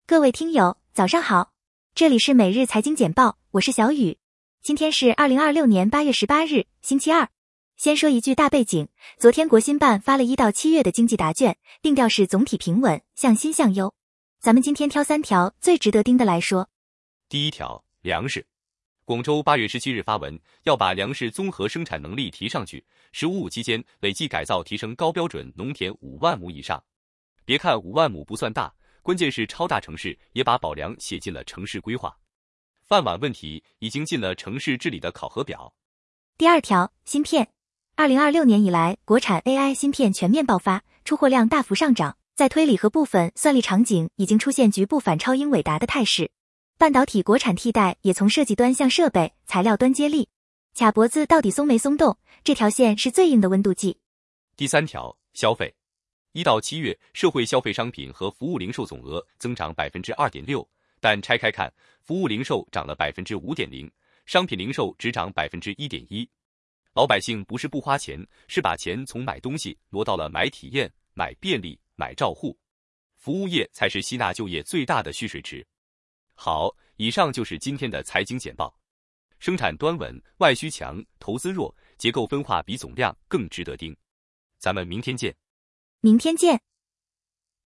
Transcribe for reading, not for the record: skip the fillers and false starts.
各位听友，早上好，这里是每日财经简报，我是小雨。今天是2026年8月18日，星期二。先说一句大背景，昨天国新办发了1到7月的经济答卷，定调是总体平稳，向新向优。咱们今天挑3条最值得盯的来说。 第一条，粮食。广州8月17日发文，要把粮食综合生产能力提上去，“15+5”期间累计改造提升高标准农田5万亩以上。别看5万亩不算大，关键是超大城市也把保粮写进了城市规划。饭碗问题已经进了城市治理的考核表。 第二条，芯片。2026年以来，国产 AI 芯片全面爆发，出货量大幅上涨，在推理和部分算力场景已经出现局部反超英伟达的态势。半导体国产替代也从设计端向设备、材料端接力。卡脖子到底松没松动？这条线是最硬的温度计。 第三条，消费。1到7月，社会消费商品和服务零售总额增长 2.6%， 但拆开看，服务零售涨了 5.0%， 商品零售只涨 1.1%。老百姓不是不花钱，是把钱从买东西挪到了买体验、买便利、买照护。服务业才是吸纳就业最大的蓄水池。好，以上就是今天的财经简报。生产端稳，外需强，投资弱，结构分化比总量更值得盯。咱们明天见。 明天见。